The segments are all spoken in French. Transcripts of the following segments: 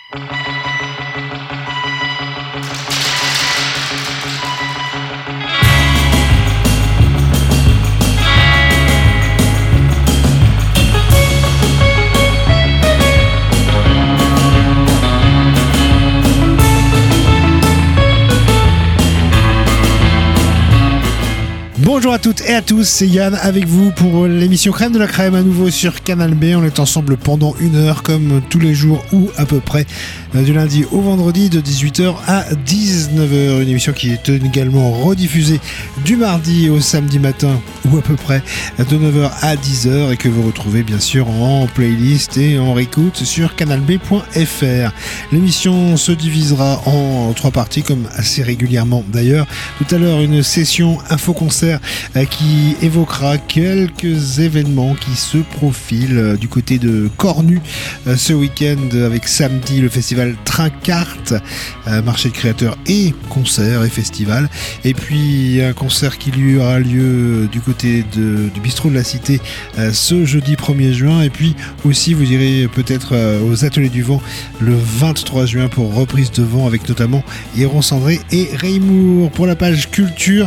Bonjour à toutes et à tous, c'est Yann avec vous pour l'émission Crème de la Crème à nouveau sur Canal B. On est ensemble pendant 1 heure comme tous les jours ou à peu près du lundi au vendredi de 18h à 19h. Une émission qui est également rediffusée du mardi au samedi matin ou à peu près de 9h à 10h et que vous retrouvez bien sûr en playlist et en réécoute sur canalb.fr. L'émission se divisera en 3 parties comme assez régulièrement d'ailleurs. Tout à l'heure une session info-concert qui évoquera quelques événements qui se profilent du côté de Cornu ce week-end avec samedi le festival Trincarte, marché de créateurs et concert et festival, et puis un concert qui lui aura lieu du côté du bistrot de la Cité ce jeudi 1er juin, et puis aussi vous irez peut-être aux Ateliers du Vent le 23 juin pour reprise de vent avec notamment Héron Cendré et Reymour. Pour la page culture,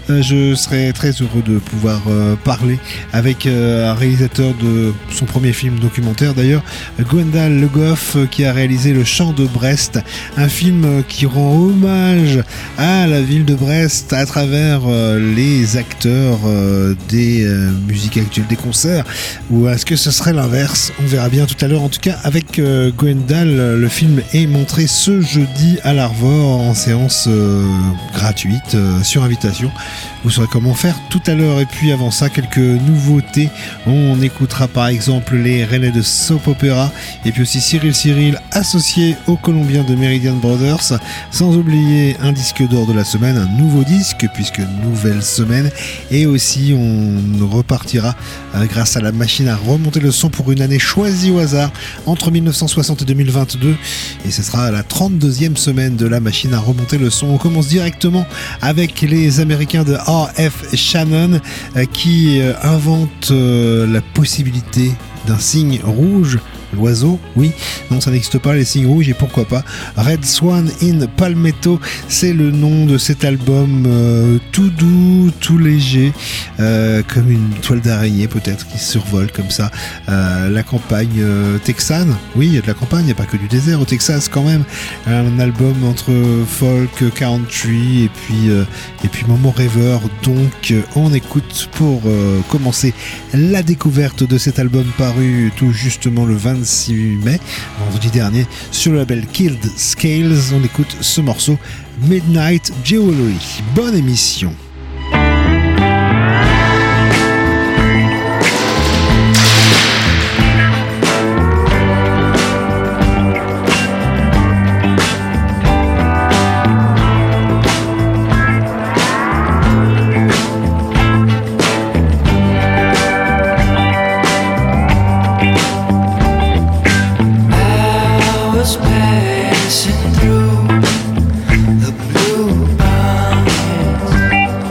je serai très heureux de pouvoir parler avec un réalisateur de son premier film documentaire d'ailleurs, Gwendal Le Goff, qui a réalisé Le Chant de Brest, un film qui rend hommage à la ville de Brest à travers les acteurs des musiques actuelles, des concerts, ou est-ce que ce serait l'inverse? On verra bien tout à l'heure. En tout cas avec Gwendal, le film est montré ce jeudi à l'Arvor en séance gratuite sur invitation. Vous saurez comment faire tout à l'heure. Et puis avant ça, quelques nouveautés. On écoutera par exemple les Rennais de Soap Opera, et puis aussi Cyril associé aux Colombiens de Meridian Brothers, sans oublier un disque d'or de la semaine, un nouveau disque puisque nouvelle semaine, et aussi on repartira grâce à la machine à remonter le son pour une année choisie au hasard entre 1960 et 2022, et ce sera la 32e semaine de la machine à remonter le son. On commence directement avec les Américains de R.F. Shannon qui inventent la possibilité d'un signe rouge. L'oiseau, oui, non, ça n'existe pas, les signes rouges, et pourquoi pas Red Swan in Palmetto, c'est le nom de cet album tout doux, tout léger, comme une toile d'araignée peut-être qui survole comme ça la campagne texane. Oui, il y a de la campagne, il n'y a pas que du désert au Texas quand même. Un album entre folk, country et puis moment rêveur. Donc on écoute pour commencer la découverte de cet album paru tout justement le 26 mai, vendredi dernier, sur le label Killed Scales. On écoute ce morceau Midnight Jewelry. Bonne émission. Passing through the blue mountains.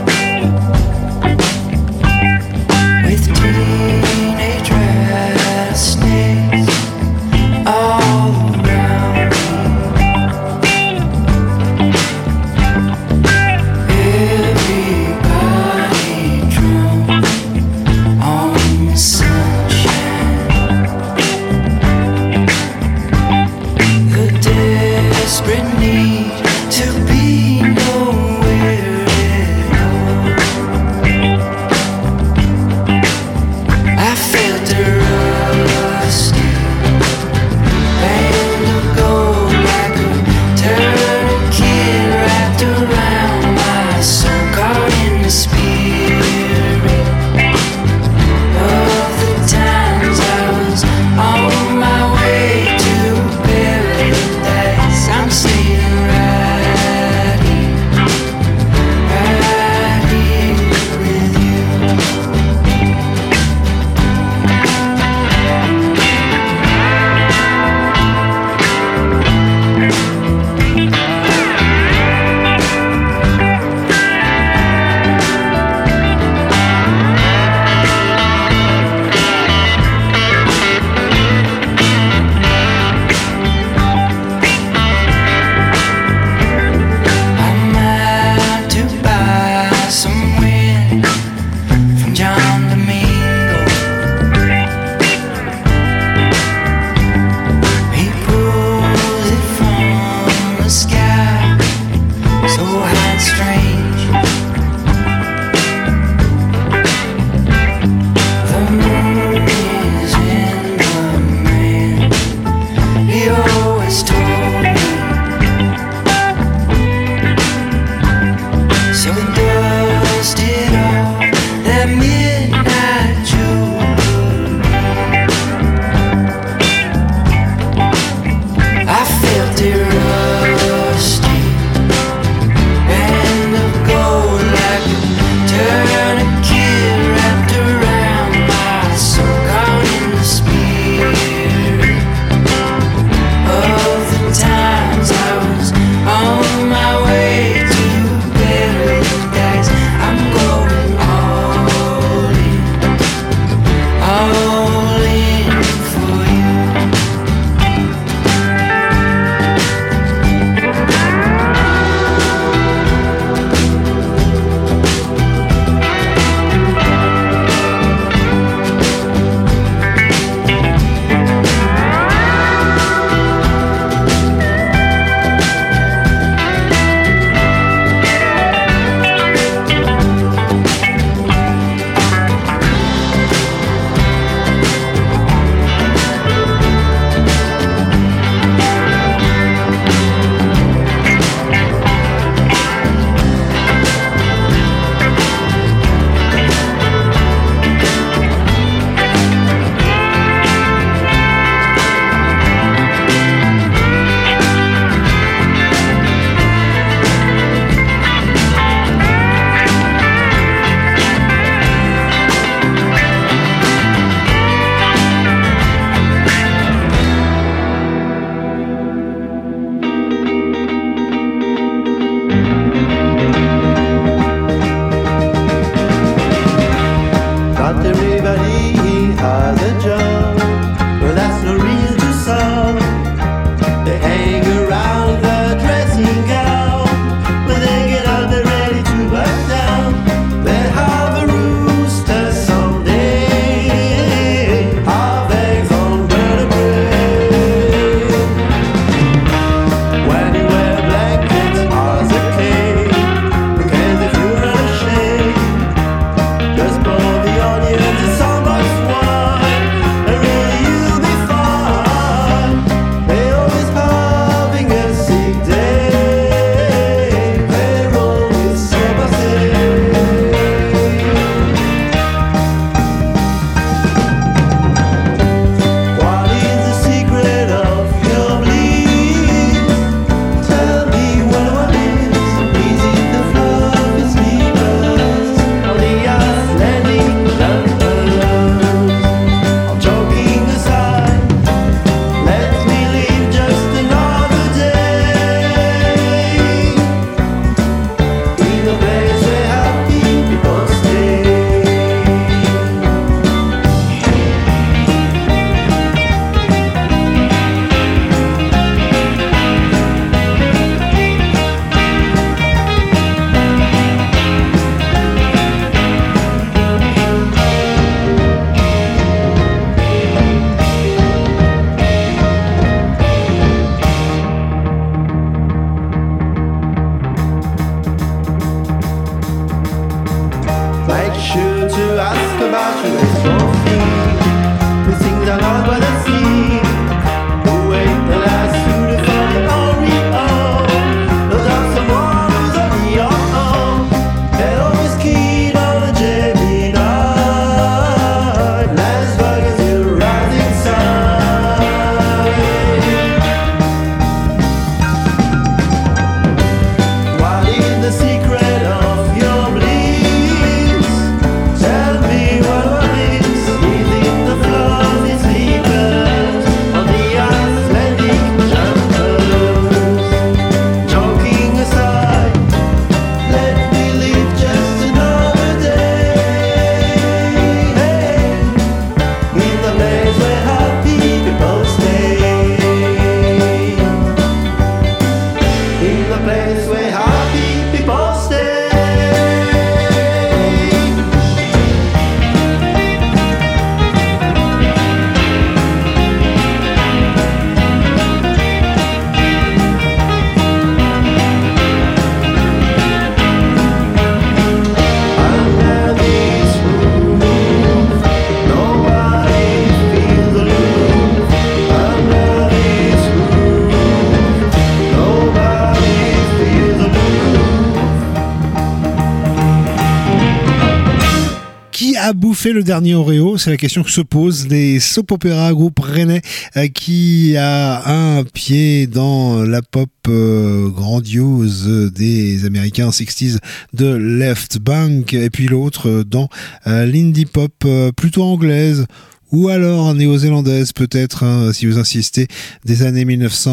a bouffé le dernier Oreo? C'est la question que se posent les soap opera, groupe rennais qui a un pied dans la pop grandiose des Américains 60s de Left Bank et puis l'autre dans l'indie pop plutôt anglaise ou alors néo-zélandaise peut-être, hein, si vous insistez, des années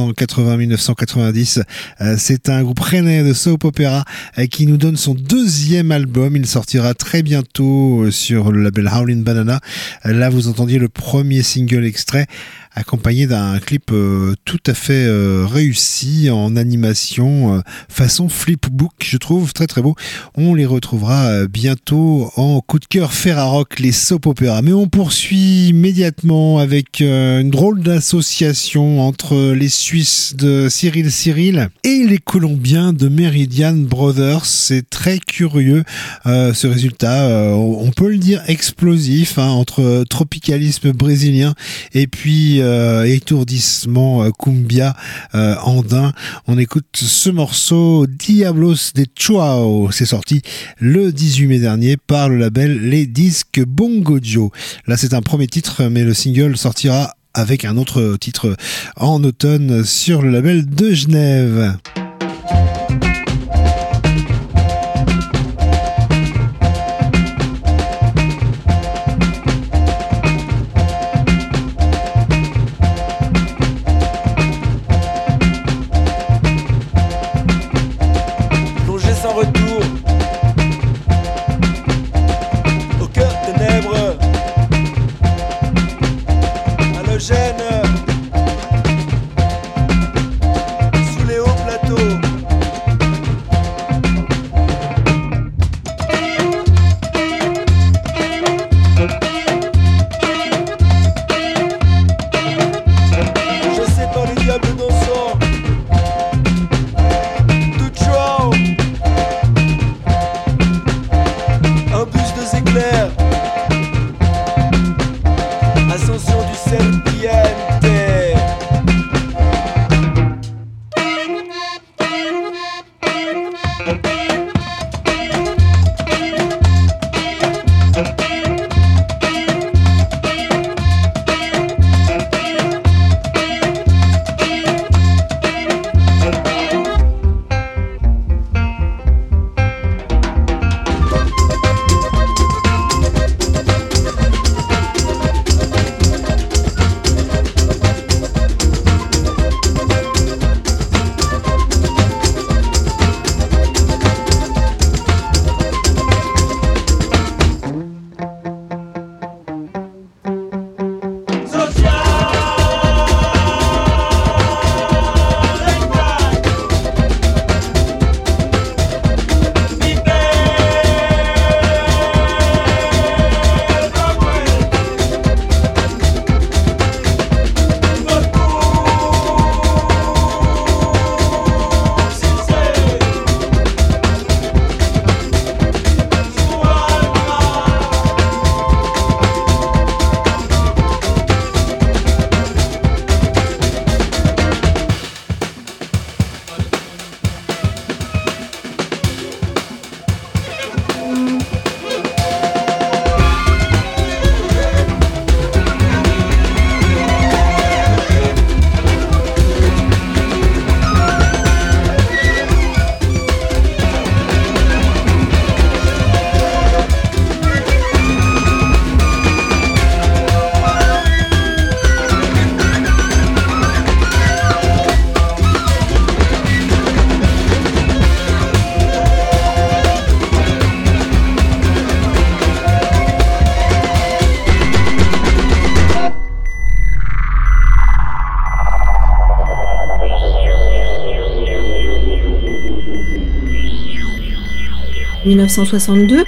1980-1990. C'est un groupe rennais de soap opera qui nous donne son deuxième album. Il sortira très bientôt sur le label Howlin' Banana. Là, vous entendiez le premier single extrait, accompagné d'un clip tout à fait réussi en animation façon flipbook, je trouve très très beau. On les retrouvera bientôt en coup de cœur Ferrarock, les soap opéra. Mais on poursuit immédiatement avec une drôle d'association entre les Suisses de Cyril et les Colombiens de Meridian Brothers. C'est très curieux ce résultat, on peut le dire explosif, hein, entre tropicalisme brésilien et puis étourdissement cumbia andin. On écoute ce morceau Diablos de Chuao. C'est sorti le 18 mai dernier par le label Les Disques Bongo Joe. Là, c'est un premier titre, mais le single sortira avec un autre titre en automne sur le label de Genève. Sous les hauts plateaux. 1962.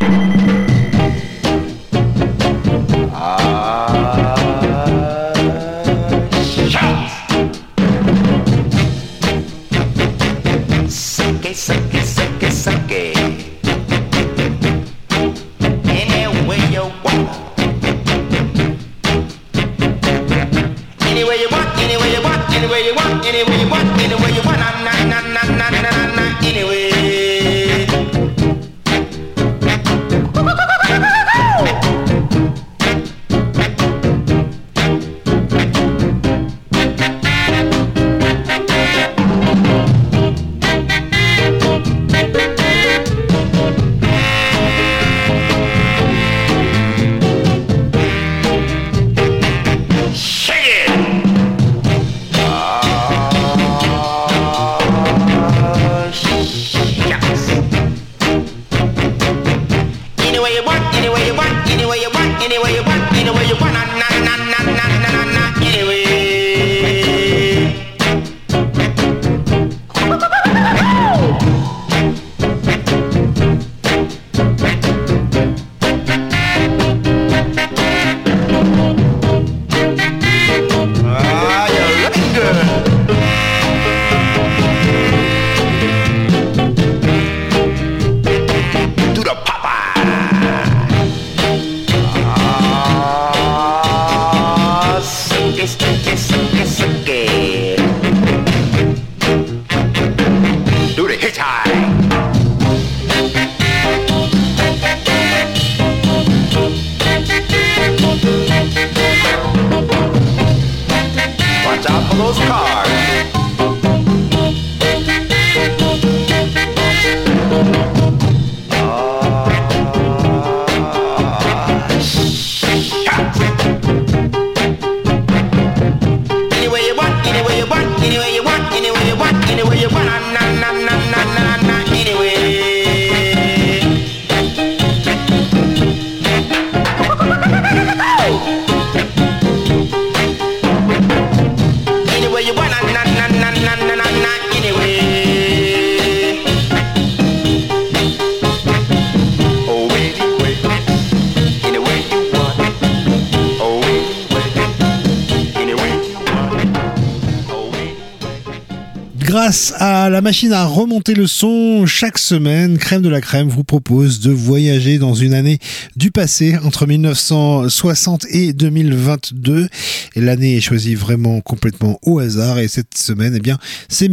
Grâce à la machine à remonter le son, chaque semaine, Crème de la Crème vous propose de voyager dans une année du passé, entre 1960 et 2022. Et l'année est choisie vraiment complètement au hasard. Et cette semaine, eh bien, c'est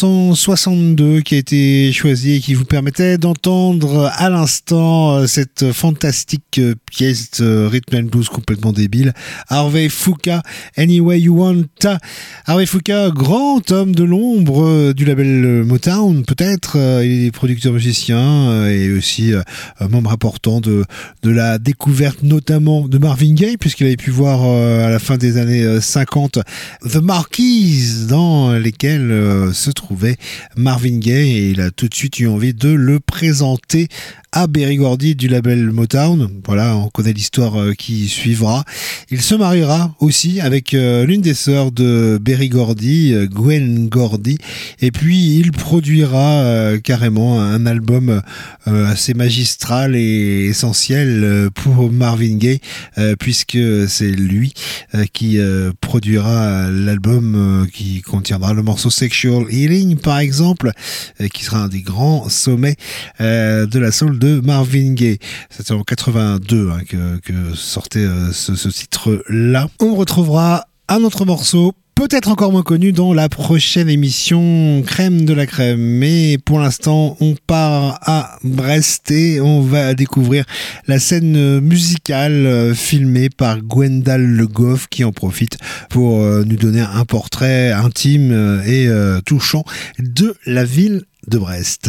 1962 qui a été choisi et qui vous permettait d'entendre à l'instant cette fantastique pièce de rhythm and blues complètement débile. Harvey Fuqua, Anyway You Want. Harvey Fuqua, grand homme de l'ombre du label Motown, peut-être. Il est producteur musicien et aussi membre important de la découverte notamment de Marvin Gaye, puisqu'il avait pu voir à la fin des années 50 The Marquis, dans lesquels se trouvait Marvin Gaye, et il a tout de suite eu envie de le présenter à Berry Gordy du label Motown. Voilà, on connaît l'histoire qui suivra. Il se mariera aussi avec l'une des sœurs de Berry Gordy, Gwen Gordy, et puis il produira carrément un album assez magistral et essentiel pour Marvin Gaye, puisque c'est lui qui produira l'album qui contiendra le morceau Sexual Healing, par exemple, qui sera un des grands sommets de la soul de Marvin Gaye. C'était en 82 que sortait ce titre-là. On retrouvera un autre morceau, peut-être encore moins connu, dans la prochaine émission Crème de la Crème. Mais pour l'instant, on part à Brest et on va découvrir la scène musicale filmée par Gwendal Le Goff, qui en profite pour nous donner un portrait intime et touchant de la ville de Brest.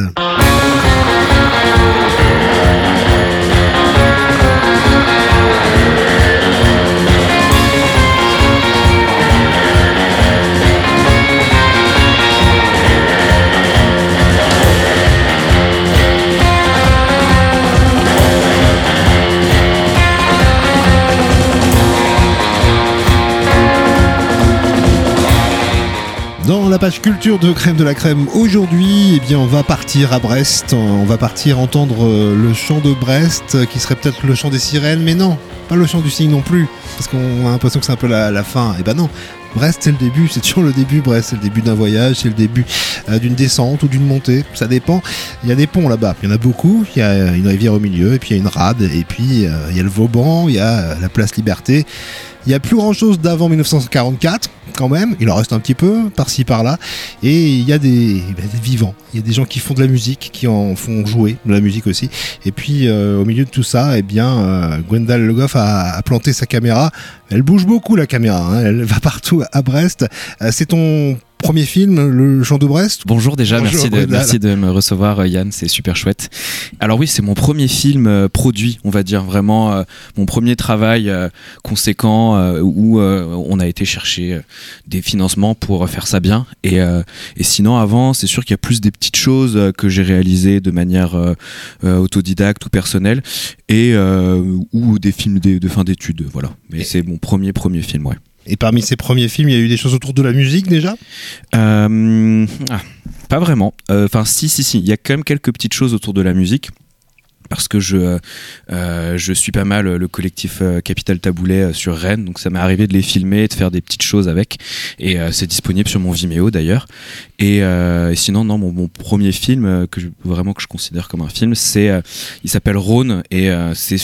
Dans la page culture de Crème de la Crème, aujourd'hui, eh bien, on va partir à Brest. On va partir entendre le chant de Brest, qui serait peut-être le chant des sirènes, mais non, pas le chant du cygne non plus, parce qu'on a l'impression que c'est un peu la fin. Et ben non, Brest c'est le début, c'est toujours le début. Brest c'est le début d'un voyage, c'est le début d'une descente ou d'une montée, ça dépend. Il y a des ponts là-bas, il y en a beaucoup, il y a une rivière au milieu, et puis il y a une rade, et puis il y a le Vauban, il y a la place Liberté. Il n'y a plus grand chose d'avant 1944 quand même, il en reste un petit peu par-ci par-là, et il y a des vivants, il y a des gens qui font de la musique, qui en font jouer de la musique aussi, et puis au milieu de tout ça, eh bien Gwendal Le Goff a planté sa caméra. Elle bouge beaucoup la caméra, hein, elle va partout à Brest. C'est ton premier film, Le Chant de Brest. Bonjour déjà, merci de me recevoir Yann, c'est super chouette. Alors oui, c'est mon premier film produit, on va dire, vraiment mon premier travail conséquent où on a été chercher des financements pour faire ça bien. Et sinon avant, c'est sûr qu'il y a plus des petites choses que j'ai réalisées de manière autodidacte ou personnelle, et ou des films de fin d'études, voilà. Mais c'est mon premier film, ouais. Et parmi ces premiers films, il y a eu des choses autour de la musique déjà ? Pas vraiment. Enfin, si, il y a quand même quelques petites choses autour de la musique. Parce que je suis pas mal le collectif Capital Taboulet sur Rennes, donc ça m'est arrivé de les filmer et de faire des petites choses avec, et c'est disponible sur mon Vimeo d'ailleurs. Et sinon, non, mon premier film que je considère comme un film, il s'appelle Rhône, et c'est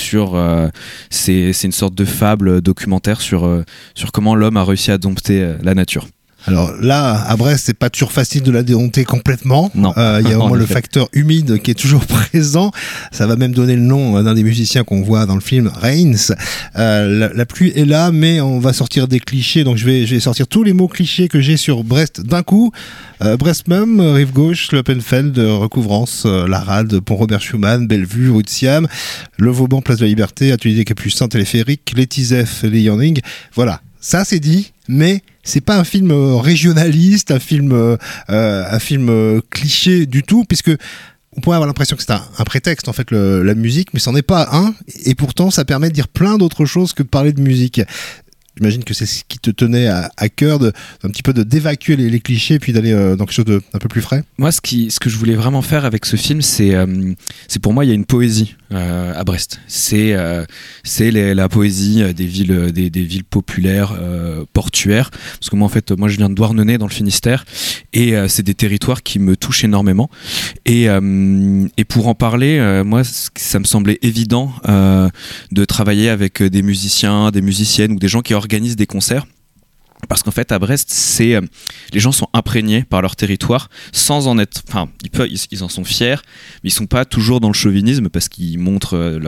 une sorte de fable documentaire sur comment l'homme a réussi à dompter la nature. Alors là, à Brest, c'est pas toujours facile de la démonter complètement. Non. Il y a au moins le facteur humide qui est toujours présent. Ça va même donner le nom d'un des musiciens qu'on voit dans le film, Reigns. La pluie est là, mais on va sortir des clichés. Donc je vais sortir tous les mots clichés que j'ai sur Brest d'un coup. Brest même, Rive Gauche, L'Oppenfeld, Recouvrance, La Rade, Pont Robert Schumann, Bellevue, rue de Siam, Le Vauban, Place de la Liberté, Atelier des Capucins, Téléphérique, Les Tisef, Les Yanning. Voilà. Ça c'est dit, mais c'est pas un film régionaliste, un film cliché du tout, puisque on pourrait avoir l'impression que c'est un prétexte en fait la musique, mais c'en est pas un, et pourtant ça permet de dire plein d'autres choses que de parler de musique. J'imagine que c'est ce qui te tenait à cœur, un petit peu d'évacuer les clichés, puis d'aller dans quelque chose d'un peu plus frais. Moi, ce que je voulais vraiment faire avec ce film, c'est pour moi, il y a une poésie à Brest. C'est la poésie des villes populaires, portuaires. Parce que moi, en fait, je viens de Douarnenez dans le Finistère, et c'est des territoires qui me touchent énormément. Et pour en parler, moi, ça me semblait évident de travailler avec des musiciens, des musiciennes ou des gens qui organisent des concerts. Parce qu'en fait, à Brest, les gens sont imprégnés par leur territoire sans en être. Enfin, ils en sont fiers, mais ils sont pas toujours dans le chauvinisme parce qu'ils montrent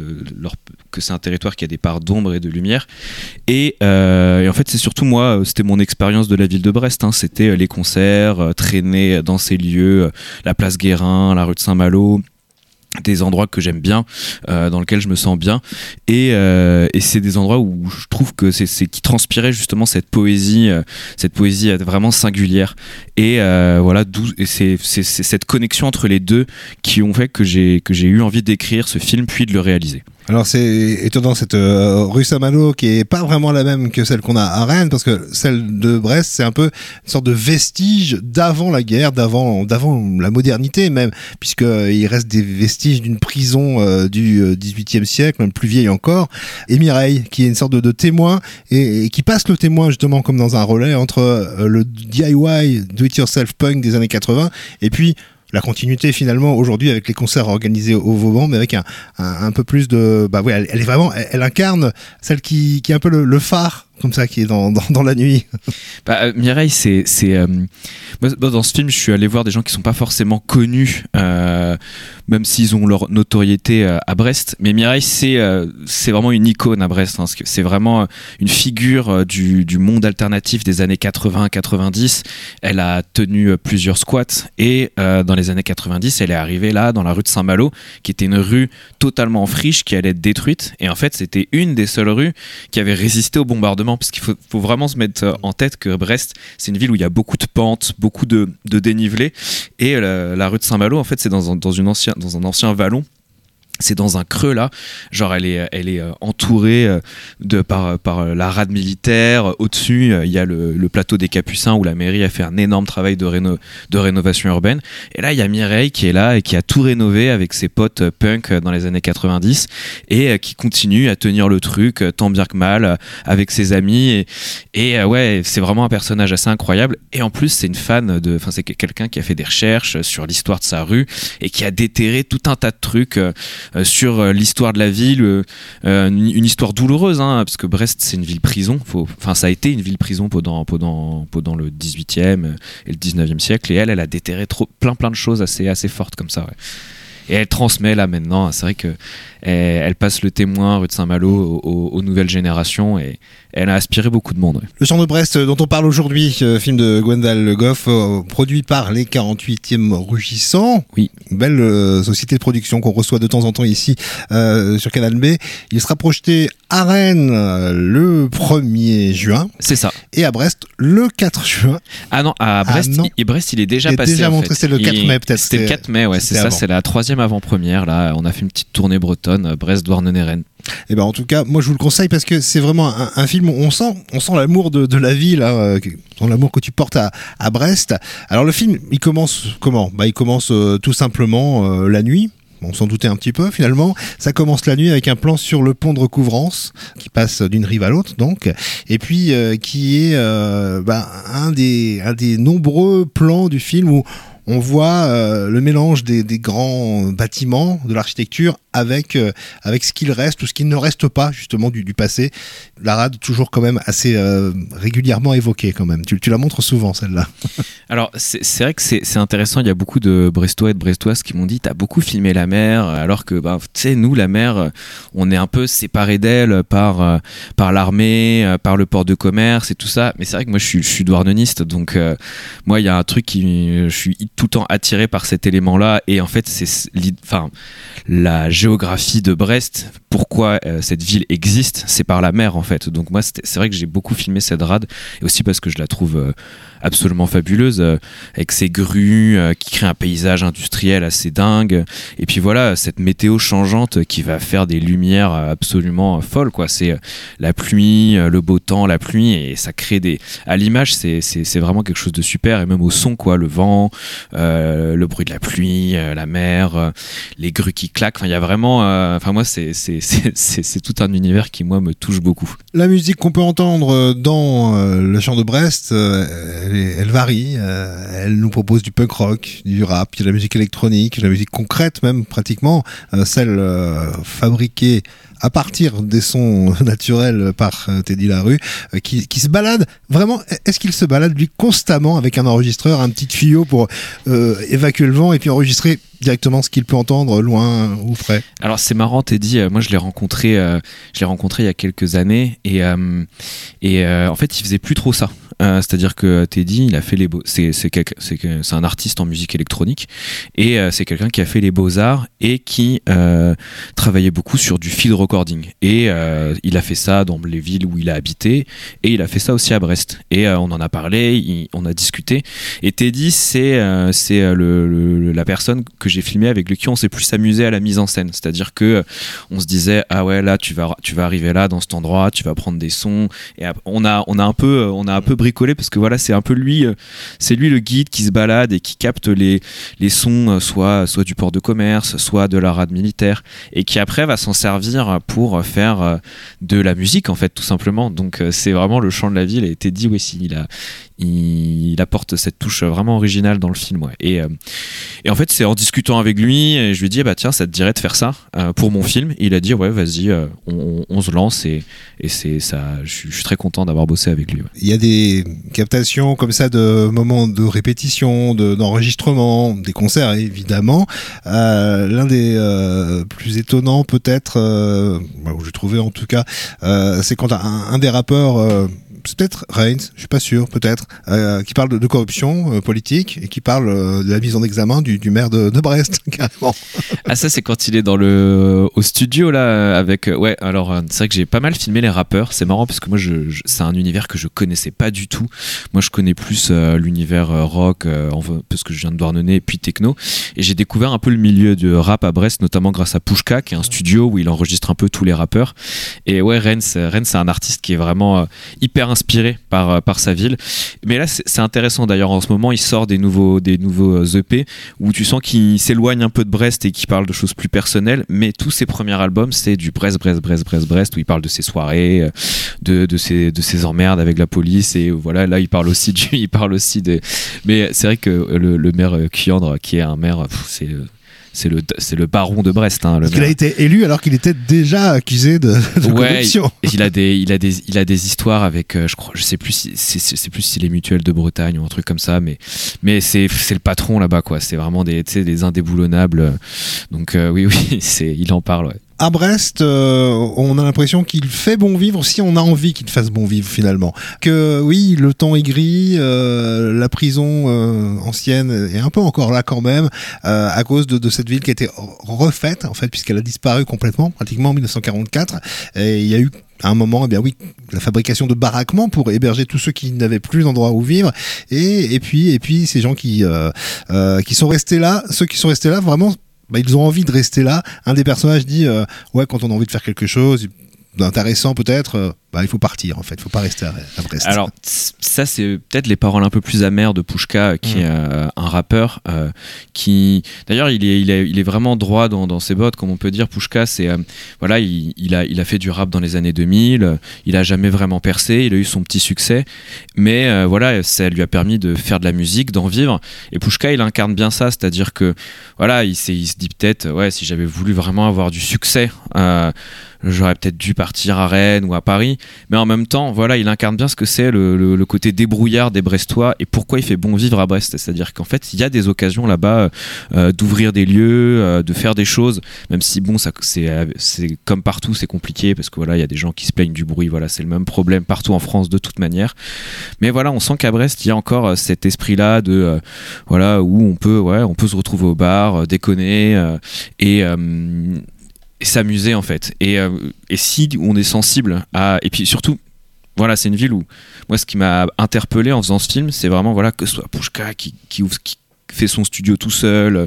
que c'est un territoire qui a des parts d'ombre et de lumière. Et en fait, c'est surtout moi, c'était mon expérience de la ville de Brest. Hein, c'était les concerts, traîner dans ces lieux, la place Guérin, la rue de Saint-Malo. Des endroits que j'aime bien, dans lesquels je me sens bien, et c'est des endroits où je trouve que c'est qui transpirait justement cette poésie vraiment singulière, et voilà, et c'est cette connexion entre les deux qui ont fait que j'ai eu envie d'écrire ce film puis de le réaliser. Alors c'est étonnant, cette rue Saint-Malo qui est pas vraiment la même que celle qu'on a à Rennes, parce que celle de Brest c'est un peu une sorte de vestige d'avant la guerre, d'avant la modernité même, puisqu'il reste des vestiges d'une prison du XVIIIe siècle, même plus vieille encore, et Mireille qui est une sorte de témoin, et qui passe le témoin justement comme dans un relais entre le DIY, do-it-yourself punk des années 80, et puis la continuité finalement aujourd'hui avec les concerts organisés au Vauban, mais avec un peu plus de... Bah ouais, elle est vraiment... Elle incarne celle qui est un peu le phare, comme ça, qui est dans la nuit. Mireille, moi, dans ce film, je suis allé voir des gens qui sont pas forcément connus, même s'ils ont leur notoriété à Brest. Mais Mireille, c'est vraiment une icône à Brest. Hein, c'est vraiment une figure du monde alternatif des années 80-90. Elle a tenu plusieurs squats, et dans les années 90, elle est arrivée là, dans la rue de Saint-Malo, qui était une rue totalement en friche, qui allait être détruite. Et en fait, c'était une des seules rues qui avait résisté au bombardement, parce qu'il faut vraiment se mettre en tête que Brest, c'est une ville où il y a beaucoup de pentes, beaucoup de dénivelé, et la rue de Saint-Malo, en fait, c'est dans un ancien vallon. c'est dans un creux là, genre elle est entourée par la rade militaire. Au-dessus, il y a le plateau des Capucins où la mairie a fait un énorme travail de rénovation urbaine. Et là, il y a Mireille qui est là et qui a tout rénové avec ses potes punk dans les années 90 et qui continue à tenir le truc tant bien que mal avec ses amis. Et ouais, c'est vraiment un personnage assez incroyable. Et en plus, c'est c'est quelqu'un qui a fait des recherches sur l'histoire de sa rue et qui a déterré tout un tas de trucs sur l'histoire de la ville, une histoire douloureuse, hein, parce que Brest c'est une ville prison, ça a été une ville prison pendant le 18e et le 19e siècle, et elle a déterré plein de choses assez fortes comme ça, ouais. Et elle transmet là maintenant, c'est vrai que elle passe le témoin rue de Saint-Malo aux nouvelles générations, et elle a inspiré beaucoup de monde. Ouais. Le Chant de Brest dont on parle aujourd'hui, film de Gwendal Le Goff, produit par les 48e Rugissants. Oui. Une belle société de production qu'on reçoit de temps en temps ici sur Canal B. Il sera projeté à Rennes le 1er juin. C'est ça. Et à Brest le 4 juin. Ah non, à Brest, Brest il est déjà passé. Déjà montré, c'est le 4 mai peut-être. C'était le 4 mai, ouais, c'est ça, c'est la 3e avant-première. Là, on a fait une petite tournée bretonne, Brest, Douarnenez, Rennes. Et ben en tout cas, moi je vous le conseille parce que c'est vraiment un film où on sent l'amour de la ville, hein, l'amour que tu portes à Brest. Alors le film, il commence comment ? Il commence tout simplement la nuit. On s'en doutait un petit peu finalement. Ça commence la nuit avec un plan sur le pont de Recouvrance qui passe d'une rive à l'autre donc, et puis qui est un des nombreux plans du film où on voit le mélange des grands bâtiments de l'architecture avec ce qu'il reste ou ce qui ne reste pas justement du passé. La rade toujours quand même assez régulièrement évoquée quand même. Tu la montres souvent celle-là. Alors c'est vrai que c'est intéressant. Il y a beaucoup de Brestois et de Brestoises qui m'ont dit t'as beaucoup filmé la mer, alors que tu sais, nous la mer on est un peu séparés d'elle par l'armée, par le port de commerce et tout ça. Mais c'est vrai que moi je suis douarneniste, donc moi il y a un truc je suis tout le temps attiré par cet élément-là, et en fait c'est la géographie de Brest, pourquoi cette ville existe, c'est par la mer en fait. Donc moi c'est vrai que j'ai beaucoup filmé cette rade, et aussi parce que je la trouve absolument fabuleuse, avec ses grues qui créent un paysage industriel assez dingue, et puis voilà, cette météo changeante qui va faire des lumières absolument folles, quoi. C'est la pluie, le beau temps, la pluie, et ça crée à l'image c'est vraiment quelque chose de super, et même au son, quoi, le vent, le bruit de la pluie, la mer, les grues qui claquent, il y a vraiment moi c'est tout un univers qui moi me touche beaucoup. La musique qu'on peut entendre dans le Chant de Brest, elle varie, elle nous propose du punk rock, du rap, il y a de la musique électronique, de la musique concrète même pratiquement, celle fabriquée à partir des sons naturels par Teddy Larue, qui se balade vraiment. Est-ce qu'il se balade lui constamment avec un enregistreur, un petit tuyau pour évacuer le vent et puis enregistrer directement ce qu'il peut entendre loin ou près? Alors c'est marrant, Teddy, moi je l'ai rencontré il y a quelques années, et en fait il faisait plus trop ça. C'est-à-dire que Teddy, il a fait c'est un artiste en musique électronique, et c'est quelqu'un qui a fait les beaux-arts et qui travaillait beaucoup sur du field recording, et il a fait ça dans les villes où il a habité, et il a fait ça aussi à Brest, et on en a parlé, on a discuté, et Teddy c'est la personne que j'ai filmé avec qui on s'est plus amusé à la mise en scène. C'est-à-dire que on se disait ah ouais, là tu vas arriver là dans cet endroit, tu vas prendre des sons, et on a un peu bricolé, parce que voilà, c'est un peu lui le guide qui se balade et qui capte les sons soit du port de commerce, soit de la rade militaire, et qui après va s'en servir pour faire de la musique en fait, tout simplement. Donc c'est vraiment le chant de la ville, et Teddy aussi il apporte cette touche vraiment originale dans le film, ouais. Et en fait c'est en discutant avec lui, et je lui ai dit tiens, ça te dirait de faire ça pour mon film, et il a dit ouais vas-y, on se lance, et c'est ça. Je suis très content d'avoir bossé avec lui, ouais. Il y a des captations comme ça de moments de répétition, d'enregistrement, des concerts évidemment. L'un des plus étonnants peut-être, où j'ai trouvé en tout cas, c'est quand un des rappeurs c'est peut-être Reigns, je suis pas sûr, peut-être, qui parle de corruption politique et qui parle de la mise en examen du maire de Brest, carrément. Ah, ça, c'est quand il est au studio, là, avec. Ouais, alors, c'est vrai que j'ai pas mal filmé les rappeurs. C'est marrant parce que moi, c'est un univers que je connaissais pas du tout. Moi, je connais plus l'univers rock, parce que je viens de Douarnenez, et puis techno. Et j'ai découvert un peu le milieu du rap à Brest, notamment grâce à Pushka, qui est un studio où il enregistre un peu tous les rappeurs. Et ouais, Reigns, c'est un artiste qui est vraiment hyper inspiré par sa ville. Mais là, c'est intéressant d'ailleurs. En ce moment, il sort des nouveaux EP où tu sens qu'il s'éloigne un peu de Brest et qu'il parle de choses plus personnelles. Mais tous ses premiers albums, c'est du Brest, où il parle de ses soirées, de ses emmerdes avec la police. Et voilà, là, il parle aussi des. Mais c'est vrai que le maire Kuyandre, qui est un maire, c'est le baron de Brest. Parce qu'il a été élu alors qu'il était déjà accusé de corruption. Il a des histoires avec, je sais plus si les mutuelles de Bretagne ou un truc comme ça, mais c'est le patron là-bas, quoi. C'est vraiment des indéboulonnables. Donc oui, il en parle. Ouais. À Brest, on a l'impression qu'il fait bon vivre si on a envie qu'il fasse bon vivre finalement. Que oui, le temps est gris, la prison ancienne est un peu encore là quand même, à cause de cette ville qui a été refaite en fait, puisqu'elle a disparu complètement, pratiquement en 1944. Et il y a eu à un moment, la fabrication de baraquements pour héberger tous ceux qui n'avaient plus d'endroit où vivre. Et puis ces gens qui sont restés là, ceux qui sont restés là vraiment. Ils ont envie de rester là. Un des personnages dit quand on a envie de faire quelque chose d'intéressant peut-être, il faut partir en fait, il faut pas rester à Brest. Alors ça, c'est peut-être les paroles un peu plus amères de Pushka, qui est un rappeur qui d'ailleurs il est vraiment droit dans ses bottes, comme on peut dire. Pushka, c'est il a fait du rap dans les années 2000, il a jamais vraiment percé, il a eu son petit succès, mais ça lui a permis de faire de la musique, d'en vivre. Et Pushka, il incarne bien ça, c'est-à-dire que il se dit peut-être si j'avais voulu vraiment avoir du succès, j'aurais peut-être dû partir à Rennes ou à Paris, mais en même temps il incarne bien ce que c'est le côté débrouillard des Brestois et pourquoi il fait bon vivre à Brest. C'est-à-dire qu'en fait il y a des occasions là-bas d'ouvrir des lieux, de faire des choses, même si c'est comme partout, c'est compliqué parce que il y a des gens qui se plaignent du bruit, c'est le même problème partout en France de toute manière, mais on sent qu'à Brest il y a encore cet esprit-là de où on peut se retrouver au bar, déconner et s'amuser en fait, et si on est sensible à, et puis surtout c'est une ville où moi ce qui m'a interpellé en faisant ce film, c'est vraiment que ce soit Pushka qui fait son studio tout seul,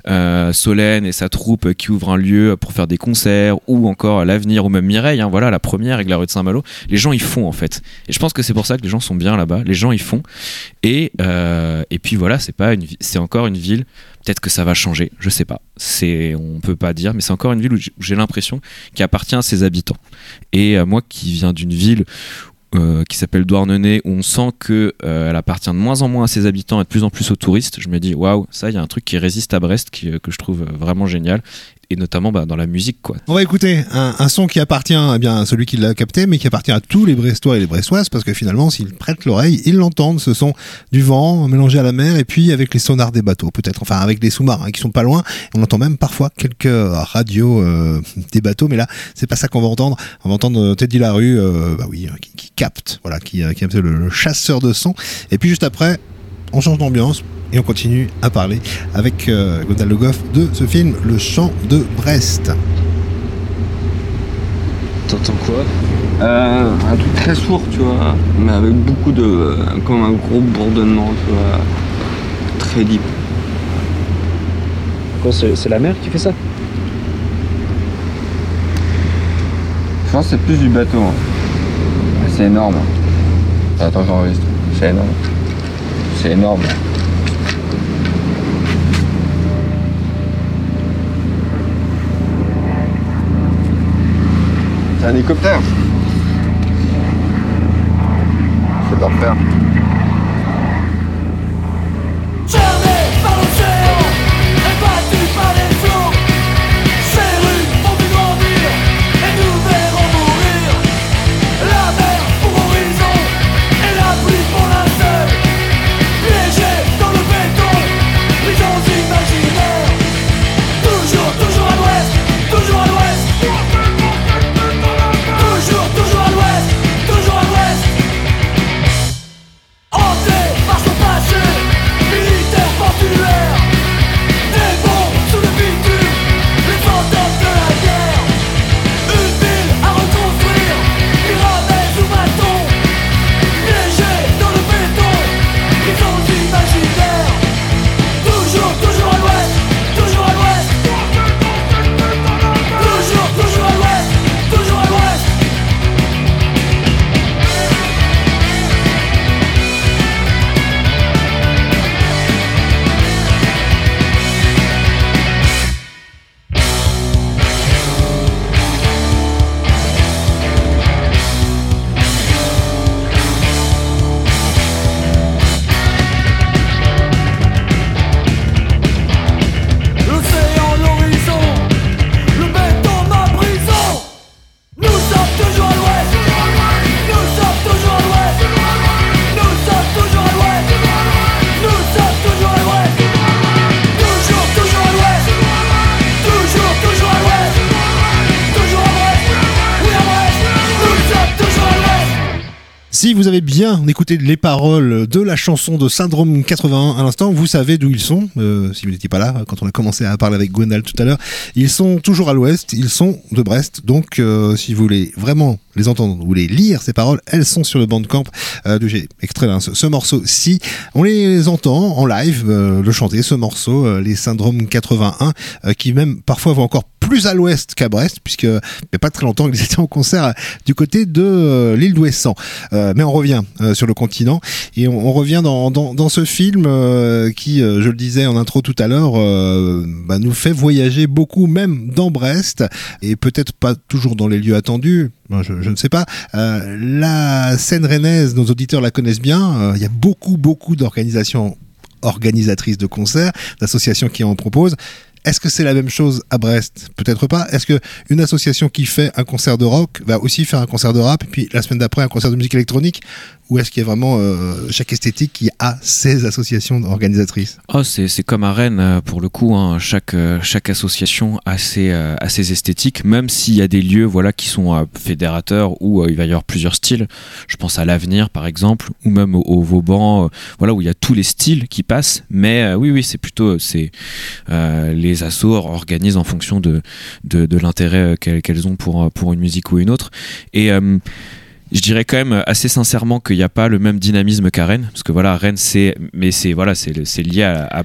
Solène et sa troupe qui ouvre un lieu pour faire des concerts, ou encore l'Avenir, ou même Mireille, la première avec la rue de Saint-Malo. Les gens ils font en fait, et je pense que c'est pour ça que les gens sont bien là-bas, les gens ils font, et puis c'est encore une ville. Peut-être que ça va changer, je sais pas. On peut pas dire, mais c'est encore une ville où j'ai l'impression qu'elle appartient à ses habitants. Et moi qui viens d'une ville qui s'appelle Douarnenez, où on sent qu'elle appartient de moins en moins à ses habitants et de plus en plus aux touristes, je me dis waouh, ça, il y a un truc qui résiste à Brest que je trouve vraiment génial. Et notamment dans la musique, quoi. On va écouter un son qui appartient à celui qui l'a capté, mais qui appartient à tous les Brestois et les Brestoises, parce que finalement, s'ils prêtent l'oreille, ils l'entendent. Ce son du vent mélangé à la mer, et puis avec les sonars des bateaux, peut-être, enfin avec des sous-marins qui sont pas loin. On entend même parfois quelques radios des bateaux, mais là, c'est pas ça qu'on va entendre. On va entendre Teddy Larue, qui capte, qui est le chasseur de son. Et puis juste après, on change d'ambiance et on continue à parler avec Gondal Le Goff de ce film Le Chant de Brest. T'entends quoi? Un truc très sourd, tu vois, mais avec beaucoup comme un gros bourdonnement, tu vois, très deep. Quoi, c'est la mer qui fait ça? Je pense que c'est plus du bateau. Hein. C'est énorme. Attends, j'enregistre. C'est énorme. C'est énorme. C'est un hélicoptère. C'est d'enfer. Si vous avez bien écouté les paroles de la chanson de Syndrome 81 à l'instant, vous savez d'où ils sont. Si vous n'étiez pas là quand on a commencé à parler avec Gwendal tout à l'heure, ils sont toujours à l'ouest, ils sont de Brest. Donc si vous voulez vraiment les entendre, vous voulez lire ces paroles, elles sont sur le Bandcamp d'où j'ai extrait ce morceau-ci. On les entend en live le chanter, ce morceau, les Syndrome 81, qui même parfois vont encore plus à l'ouest qu'à Brest, puisque il n'y a pas très longtemps ils étaient en concert du côté de l'île d'Ouessant. Mais on revient sur le continent et on revient dans ce film qui, je le disais en intro tout à l'heure, nous fait voyager beaucoup, même dans Brest, et peut-être pas toujours dans les lieux attendus. Je ne sais pas. La scène rennaise, nos auditeurs la connaissent bien. Il y a beaucoup organisatrices de concerts, d'associations qui en proposent. Est-ce que c'est la même chose à Brest ? Peut-être pas. Est-ce qu'une association qui fait un concert de rock va aussi faire un concert de rap, et puis la semaine d'après un concert de musique électronique ? Ou est-ce qu'il y a vraiment chaque esthétique qui a ses associations organisatrices ? C'est comme à Rennes, pour le coup, hein. Chaque association a ses esthétiques, même s'il y a des lieux qui sont fédérateurs où il va y avoir plusieurs styles. Je pense à l'Avenir, par exemple, ou même au Vauban, où il y a tous les styles qui passent. Mais oui, c'est plutôt les assos organisent en fonction de l'intérêt qu'elles ont pour une musique ou une autre. Et je dirais quand même assez sincèrement qu'il n'y a pas le même dynamisme qu'à Rennes, parce que Rennes c'est lié à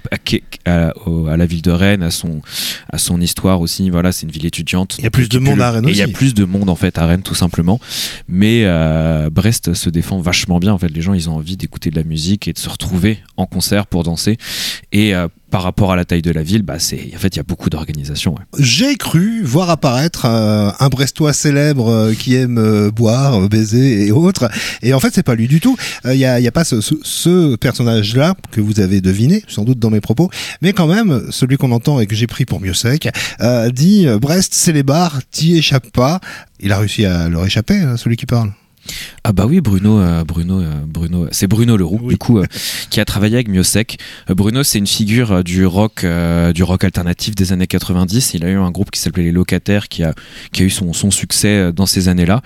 la ville de Rennes, à son histoire aussi. C'est une ville étudiante. Il y a plus de monde à Rennes aussi. Il y a plus de monde en fait à Rennes tout simplement. Mais Brest se défend vachement bien en fait. Les gens ils ont envie d'écouter de la musique et de se retrouver en concert pour danser. Et par rapport à la taille de la ville, il y a beaucoup d'organisations. Ouais. J'ai cru voir apparaître un Brestois célèbre qui aime boire, baiser et autres. Et en fait, c'est pas lui du tout. Il y a pas ce personnage-là que vous avez deviné, sans doute dans mes propos, mais quand même, celui qu'on entend et que j'ai pris pour mieux sec, dit Brest, c'est les bars, t'y échappes pas. Il a réussi à leur échapper, celui qui parle. Ah bah oui, Bruno, c'est Bruno Leroux, oui. Du coup, qui a travaillé avec Miossec. Bruno, c'est une figure du rock alternatif des années 90. Il a eu un groupe qui s'appelait Les Locataires, qui a eu son succès dans ces années-là.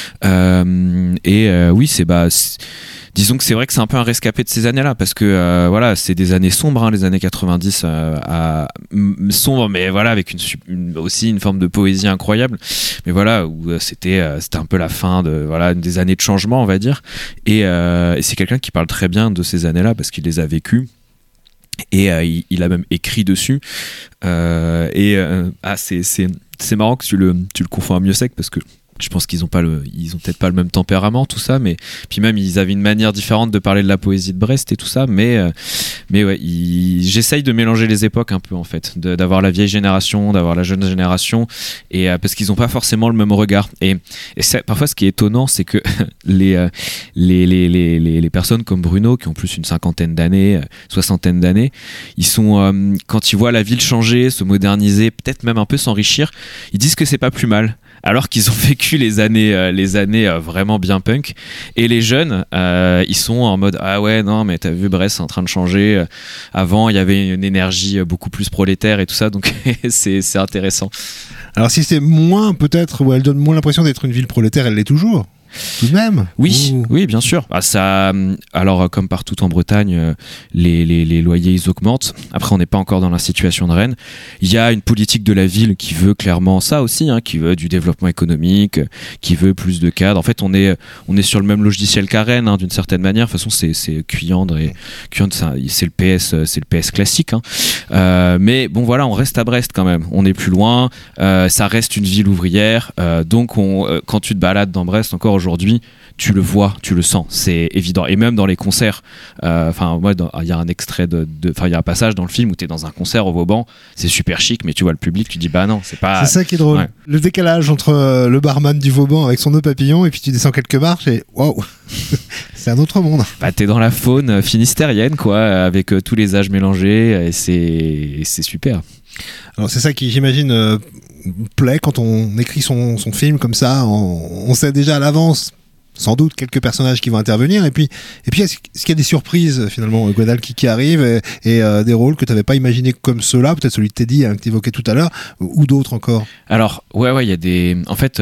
Oui, disons que c'est vrai que c'est un peu un rescapé de ces années-là, parce que c'est des années sombres, les années 90, sombres, mais avec aussi une forme de poésie incroyable. Mais où c'était un peu la fin des années de changement, on va dire. Et c'est quelqu'un qui parle très bien de ces années-là parce qu'il les a vécues. Et il a même écrit dessus. C'est marrant que tu le confonds à Miossec, parce que je pense qu'ils ont peut-être pas le même tempérament, tout ça, mais puis même ils avaient une manière différente de parler de la poésie de Brest et tout ça, mais ouais, j'essaye de mélanger les époques un peu en fait, d'avoir la vieille génération, d'avoir la jeune génération, et parce qu'ils ont pas forcément le même regard. Et parfois ce qui est étonnant, c'est que les personnes comme Bruno, qui ont plus une cinquantaine d'années, soixantaine d'années, ils sont quand ils voient la ville changer, se moderniser, peut-être même un peu s'enrichir, ils disent que c'est pas plus mal. Alors qu'ils ont vécu les années vraiment bien punk, et les jeunes ils sont en mode ah ouais non mais t'as vu Brest c'est en train de changer, avant il y avait une énergie beaucoup plus prolétaire et tout ça, donc c'est intéressant. Alors si c'est moins peut-être, où elle donne moins l'impression d'être une ville prolétaire, elle l'est toujours tout de même. Oui, bien sûr. Alors, comme partout en Bretagne, les loyers ils augmentent. Après, on n'est pas encore dans la situation de Rennes. Il y a une politique de la ville qui veut clairement ça aussi, qui veut du développement économique, qui veut plus de cadres. En fait, on est sur le même logiciel qu'à Rennes, d'une certaine manière. De toute façon, c'est Cuyandre, et Cuyandre, c'est le PS classique. Mais bon, on reste à Brest quand même. On est plus loin. Ça reste une ville ouvrière. Donc, quand tu te balades dans Brest, encore aujourd'hui, tu le vois, tu le sens, c'est évident. Et même dans les concerts, moi, il y a un extrait il y a un passage dans le film où tu es dans un concert au Vauban, c'est super chic, mais tu vois le public, tu dis bah non, c'est pas. C'est ça qui est drôle. Ouais. Le décalage entre le barman du Vauban avec son nœud papillon, et puis tu descends quelques marches et waouh, c'est un autre monde. Bah, t'es dans la faune finistérienne, quoi, avec tous les âges mélangés, et c'est super. Alors c'est ça qui, j'imagine, plaît quand on écrit son film comme ça. On sait déjà à l'avance sans doute quelques personnages qui vont intervenir, et puis est-ce qu'il y a des surprises finalement, Gwendal, qui arrivent, et des rôles que tu n'avais pas imaginé comme ceux-là, peut-être celui de Teddy que tu évoquais tout à l'heure, ou d'autres encore? Alors ouais, il y a des, en fait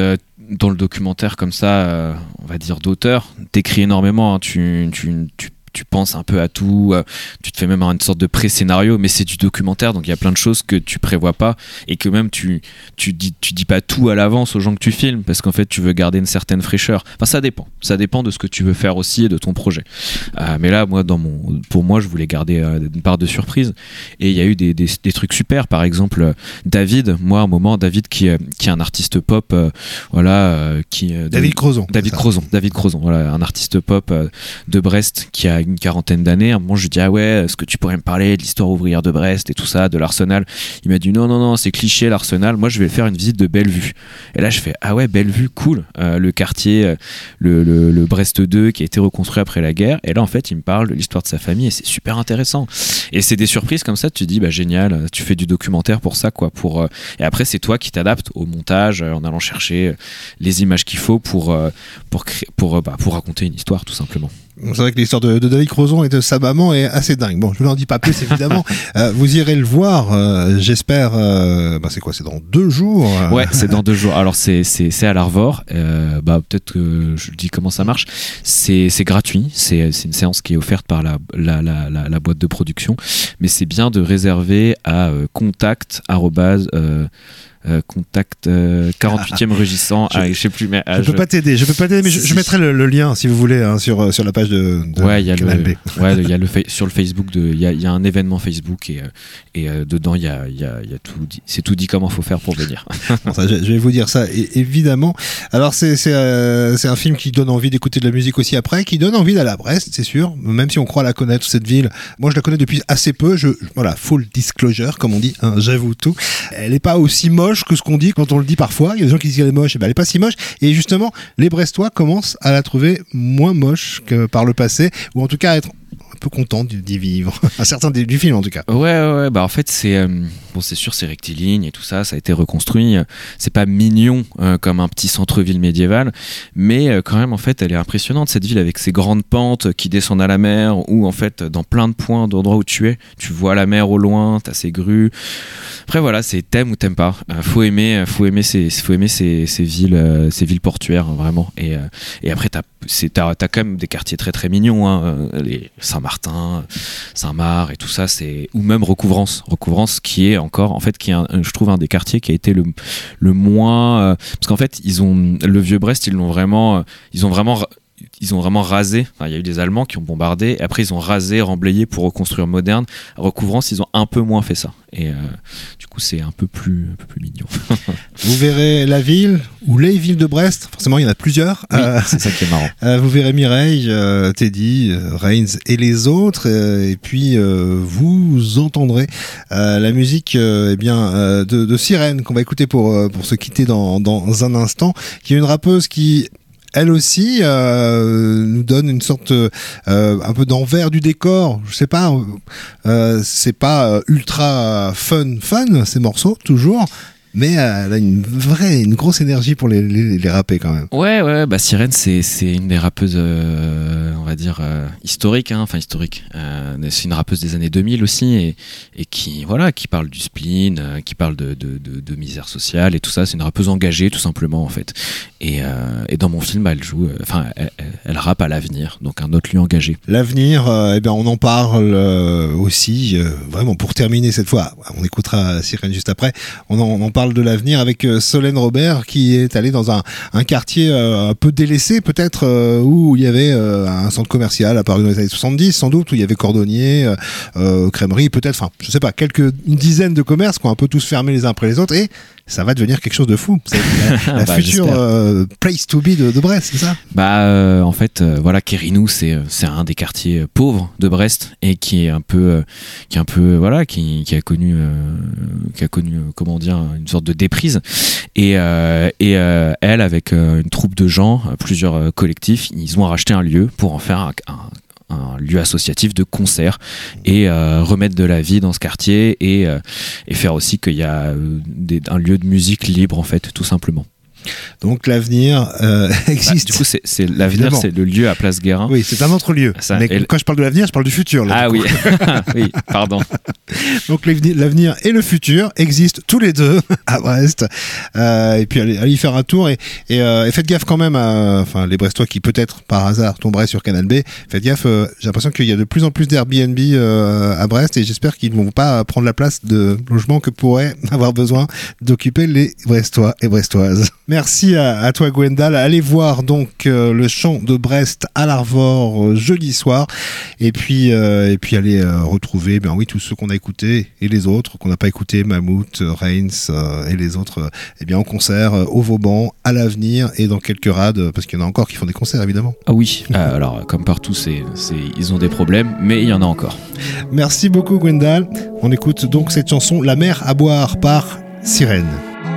dans le documentaire comme ça, on va dire d'auteur, t'écris énormément, hein, tu penses un peu à tout, tu te fais même une sorte de pré-scénario, mais c'est du documentaire, donc il y a plein de choses que tu prévois pas et que même tu dis pas tout à l'avance aux gens que tu filmes, parce qu'en fait tu veux garder une certaine fraîcheur. Enfin, ça dépend de ce que tu veux faire aussi et de ton projet. Mais là, moi, pour moi, je voulais garder une part de surprise, et il y a eu des trucs super. Par exemple, David, moi, à un moment, David qui est un artiste pop, David Crozon. David Crozon, voilà, un artiste pop de Brest qui a une quarantaine d'années. À un moment, je lui dis, ah ouais, est-ce que tu pourrais me parler de l'histoire ouvrière de Brest et tout ça, de l'Arsenal? Il m'a dit, non, c'est cliché l'Arsenal, moi je vais faire une visite de Bellevue. Et là je fais, ah ouais, Bellevue, cool, le quartier, le Brest 2 qui a été reconstruit après la guerre. Et là en fait il me parle de l'histoire de sa famille, et c'est super intéressant, et c'est des surprises comme ça, tu te dis, bah génial, tu fais du documentaire pour ça, quoi, et après c'est toi qui t'adaptes au montage, en allant chercher les images qu'il faut pour raconter une histoire, tout simplement. C'est vrai que l'histoire de David Crozon et de sa maman est assez dingue. Bon, je ne vous en dis pas plus, évidemment. Vous irez le voir, j'espère. C'est quoi? C'est dans 2 jours. Ouais, c'est dans 2 jours. Alors, c'est à l'Arvor. Peut-être que je dis comment ça marche. C'est gratuit. C'est une séance qui est offerte par la boîte de production. Mais c'est bien de réserver à contact 48e rugissant, je sais plus, mais je peux pas t'aider, mais je mettrai le lien si vous voulez, hein, sur la page de il y a Canal B. Il y a sur le Facebook, il y a un événement Facebook, et dedans il y a tout dit, c'est tout dit comment faut faire pour venir. Bon, ça, je vais vous dire ça, évidemment. Alors c'est un film qui donne envie d'écouter de la musique aussi après, qui donne envie d'aller à Brest, c'est sûr, même si on croit la connaître, cette ville. Moi je la connais depuis assez peu, voilà, full disclosure comme on dit, hein, j'avoue tout. Elle est pas aussi moche que ce qu'on dit quand on le dit parfois. Il y a des gens qui disent qu'elle est moche, et ben elle est pas si moche, et justement les Brestois commencent à la trouver moins moche que par le passé, ou en tout cas à être un peu content d'y vivre, à certains du film en tout cas. Ouais, en fait c'est c'est sûr, c'est rectiligne et tout ça, ça a été reconstruit, c'est pas mignon comme un petit centre-ville médiéval, mais quand même en fait elle est impressionnante, cette ville, avec ses grandes pentes qui descendent à la mer, où en fait dans plein de points d'endroits où tu vois la mer au loin, t'as ces grues. Après voilà, c'est t'aimes ou t'aimes pas, faut aimer ces villes portuaires, hein, vraiment, et après t'as quand même des quartiers très très mignons, hein, les Saint-Martin, Saint-Marc et tout ça, ou même Recouvrance qui est encore, en fait, je trouve un des quartiers qui a été le moins, parce qu'en fait le Vieux-Brest, ils ont vraiment rasé. Enfin, il y a eu des Allemands qui ont bombardé, et après ils ont rasé, remblayé pour reconstruire moderne. À Recouvrance, ils ont un peu moins fait ça, et du coup c'est un peu plus mignon. Vous verrez la ville, ou les villes de Brest, forcément il y en a plusieurs. Oui, c'est ça qui est marrant. Vous verrez Mireille, Teddy, Reigns et les autres, et puis vous entendrez la musique de Sirène, qu'on va écouter pour se quitter dans un instant, qui est une rappeuse qui, elle aussi, nous donne une sorte un peu d'envers du décor. Je sais pas, c'est pas ultra fun ces morceaux toujours, mais elle a une grosse énergie pour les rapper quand même. Ouais, Sirène, c'est une des rappeuses, on va dire, historiques, hein, enfin historique. C'est une rappeuse des années 2000 aussi, et qui parle du spleen, qui parle de misère sociale et tout ça. C'est une rappeuse engagée, tout simplement, en fait. Et dans mon film, elle joue, elle rappe à l'avenir, donc un autre lieu engagé. L'avenir, on en parle aussi, vraiment, pour terminer cette fois. On écoutera Sirène juste après. On en parle de l'avenir avec Solène Robert, qui est allée dans un quartier un peu délaissé peut-être, où il y avait un centre commercial apparu dans les années 70 sans doute, où il y avait cordonnier, crèmerie peut-être, enfin je sais pas, une dizaine de commerces qui ont un peu tous fermé les uns après les autres, et ça va devenir quelque chose de fou. C'est la future place to be de Brest, c'est ça? En fait, Quérinou, c'est un des quartiers pauvres de Brest, et qui a connu comment dire, une sorte de déprise. Et elle, avec une troupe de gens, plusieurs collectifs, ils ont racheté un lieu pour en faire un lieu associatif de concert, et remettre de la vie dans ce quartier, et faire aussi qu'il y a un lieu de musique libre, en fait, tout simplement. Donc l'avenir existe. Du coup, c'est l'avenir, Évidemment. c'est le lieu à Place Guérin. Oui, c'est un autre lieu. Ça, Mais quand je parle de l'avenir, je parle du futur. Là, Ah du oui, oui, pardon. Donc l'avenir et le futur existent tous les deux à Brest. Et puis allez y faire un tour et faites gaffe quand même enfin les Brestois qui peut-être par hasard tomberaient sur Canal B. Faites gaffe, j'ai l'impression qu'il y a de plus en plus d'Airbnb à Brest et j'espère qu'ils ne vont pas prendre la place de logements que pourraient avoir besoin d'occuper les Brestois et Brestoises. Merci à toi Gwendal. Allez voir donc le chant de Brest à l'Arvor jeudi soir et puis allez retrouver tous ceux qu'on a écoutés et les autres qu'on n'a pas écoutés, Mammouth, Reigns et les autres en concert au Vauban à l'avenir et dans quelques rades parce qu'il y en a encore qui font des concerts évidemment. Ah oui, alors comme partout ils ont des problèmes mais il y en a encore. Merci beaucoup Gwendal. On écoute donc cette chanson La mer à boire par Sirène.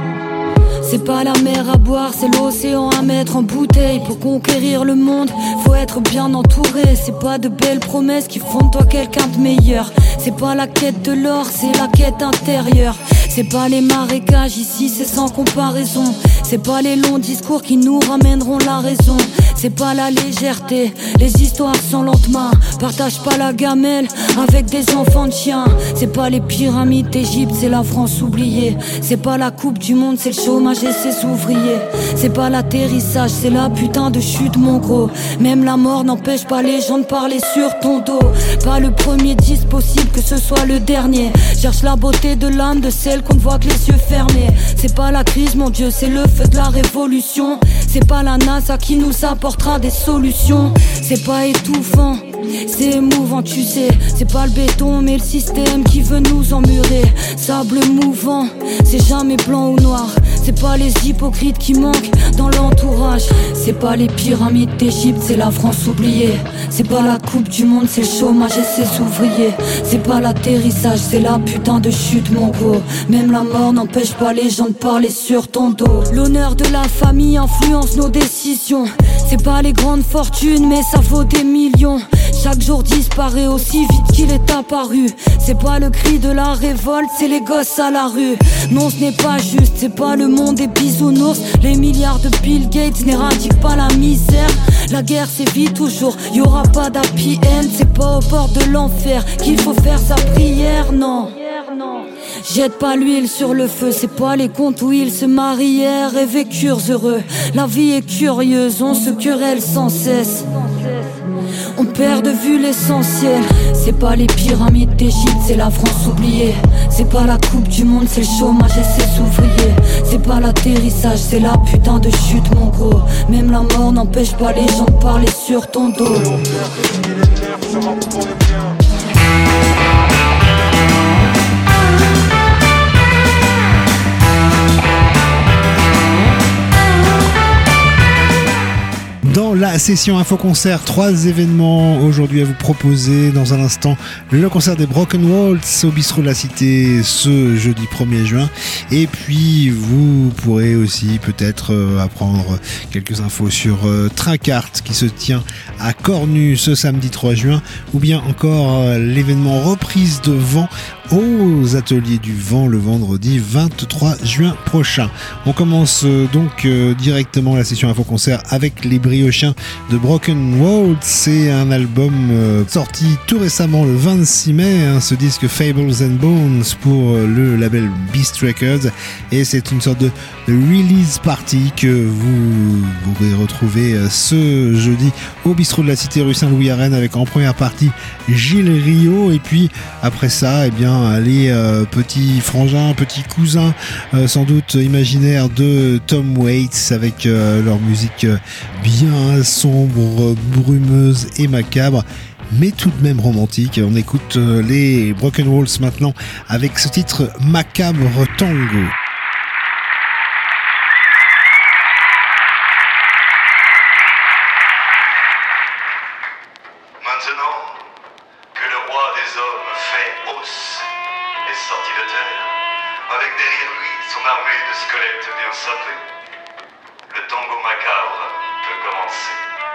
C'est pas la mer à boire, c'est l'océan à mettre en bouteille. Pour conquérir le monde, faut être bien entouré. C'est pas de belles promesses qui font de toi quelqu'un de meilleur. C'est pas la quête de l'or, c'est la quête intérieure. C'est pas les marécages, ici c'est sans comparaison. C'est pas les longs discours qui nous ramèneront la raison. C'est pas la légèreté, les histoires sans lendemain. Partage pas la gamelle avec des enfants de chiens. C'est pas les pyramides d'Égypte, c'est la France oubliée. C'est pas la coupe du monde, c'est le chômage et ses ouvriers. C'est pas l'atterrissage, c'est la putain de chute mon gros. Même la mort n'empêche pas les gens de parler sur ton dos. Pas le premier disque possible, que ce soit le dernier. Cherche la beauté de l'âme de celle qu'on ne voit que les yeux fermés. C'est pas la crise mon Dieu, c'est le feu de la révolution. C'est pas la NASA qui nous apportera des solutions. C'est pas étouffant, c'est émouvant tu sais. C'est pas le béton mais le système qui veut nous emmurer. Sable mouvant, c'est jamais blanc ou noir. C'est pas les hypocrites qui manquent dans l'entourage. C'est pas les pyramides d'Égypte, c'est la France oubliée. C'est pas la coupe du monde, c'est le chômage et ses ouvriers. C'est pas l'atterrissage, c'est la putain de chute mon gros. Même la mort n'empêche pas les gens de parler sur ton dos. L'honneur de la famille influence nos décisions. C'est pas les grandes fortunes mais ça vaut des millions. Chaque jour disparaît aussi vite qu'il est apparu. C'est pas le cri de la révolte, c'est les gosses à la rue. Non ce n'est pas juste, c'est pas le monde des bisounours. Les milliards de Bill Gates n'éradiquent pas la misère. La guerre sévit toujours, y'aura pas d'happy end. C'est pas au bord de l'enfer qu'il faut faire sa prière, non. Jette pas l'huile sur le feu, c'est pas les contes où ils se marièrent et vécurent heureux. La vie est curieuse, on se querelle sans cesse. On perd de vue l'essentiel. C'est pas les pyramides d'Égypte, c'est la France oubliée. C'est pas la coupe du monde, c'est le chômage et ses ouvriers. C'est pas l'atterrissage, c'est la putain de chute mon gros. Même la mort n'empêche pas les gens de parler sur ton dos. Dans la session Info-Concert, 3 événements aujourd'hui à vous proposer. Dans un instant, le concert des Broken Waltz au Bistrot de la Cité ce jeudi 1er juin. Et puis, vous pourrez aussi peut-être apprendre quelques infos sur Trincart qui se tient à Cornu ce samedi 3 juin. Ou bien encore l'événement Reprise de vent aux Ateliers du Vent le vendredi 23 juin prochain. On commence donc directement la session Info-Concert avec les Briochiens de Broken Waltz. C'est un album sorti tout récemment le 26 mai, ce disque Fables and Bones pour le label Beast Records, et c'est une sorte de release party que vous pourrez retrouver ce jeudi au Bistrot de la Cité rue Saint-Louis à Rennes, avec en première partie Gilles Rio, et puis après ça les petits frangins, petits cousins sans doute imaginaires de Tom Waits, avec leur musique bien sombre, brumeuse et macabre, mais tout de même romantique. On écoute les Broken Waltz maintenant avec ce titre Macabre Tango. Maintenant que le roi des hommes fait os est sorti de terre, avec derrière lui son armée de squelettes bien sapés, le tango macabre peut commencer.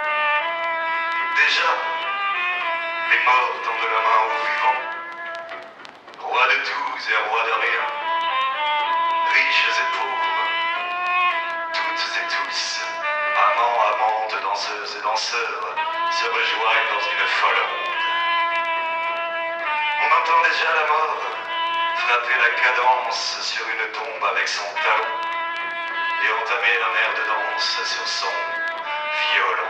Déjà, les morts tendent la main aux vivants, roi de tous et roi de rien, riches et pauvres, toutes et tous, amants, amantes, danseuses et danseurs, se rejoignent dans une folle ronde. On entend déjà la mort frapper la cadence sur une tombe avec son talon et entamer un air de danse sur son violon.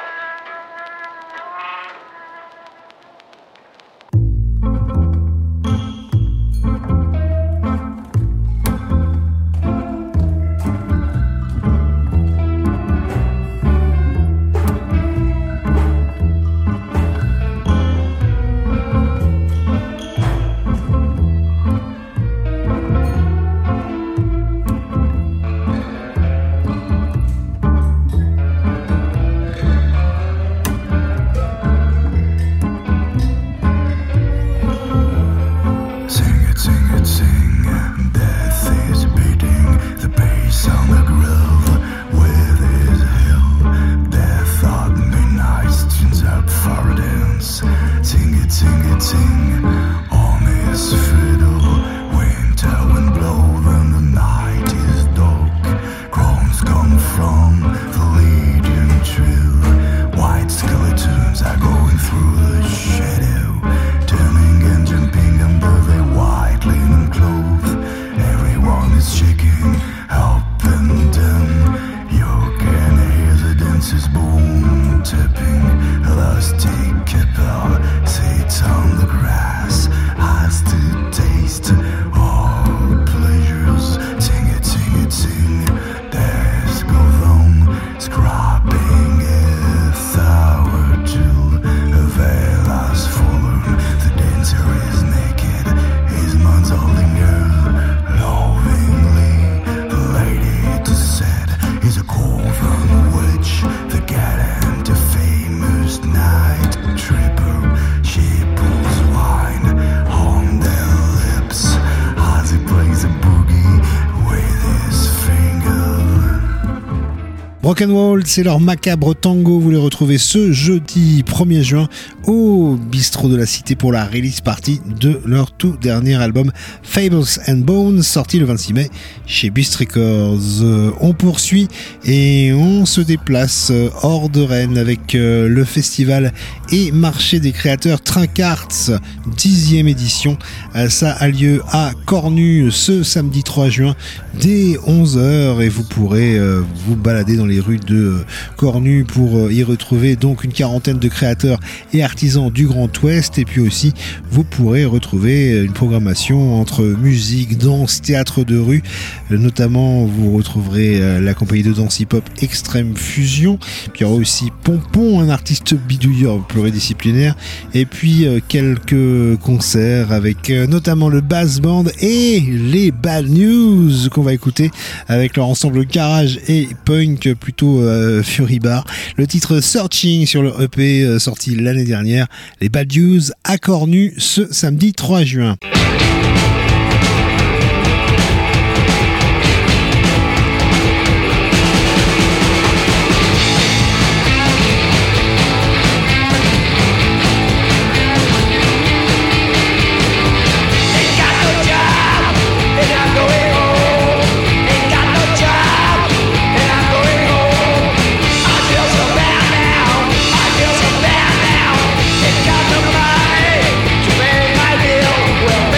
Rock'n'Roll, c'est leur macabre tango. Vous les retrouvez ce jeudi 1er juin au bistrot de la Cité pour la release party de leur tout dernier album Fables and Bones, sorti le 26 mai chez Beast Records. On poursuit et on se déplace hors de Rennes avec le festival et marché des créateurs Trincarts, 10e édition. Ça a lieu à Cornu ce samedi 3 juin dès 11h et vous pourrez vous balader dans les rues de Cornu pour y retrouver donc une quarantaine de créateurs et artisans du Grand Ouest, et puis aussi vous pourrez retrouver une programmation entre musique, danse, théâtre de rue, notamment vous retrouverez la compagnie de danse hip-hop Extrême Fusion, puis il y aura aussi Pompon, un artiste bidouilleur pluridisciplinaire, et puis quelques concerts avec notamment le Bass Band et les Bad News qu'on va écouter avec leur ensemble garage et punk plutôt Fury Bar. Le titre Searching sur le EP sorti l'année dernière. Les Bad News à Cornu ce samedi 3 juin. Well,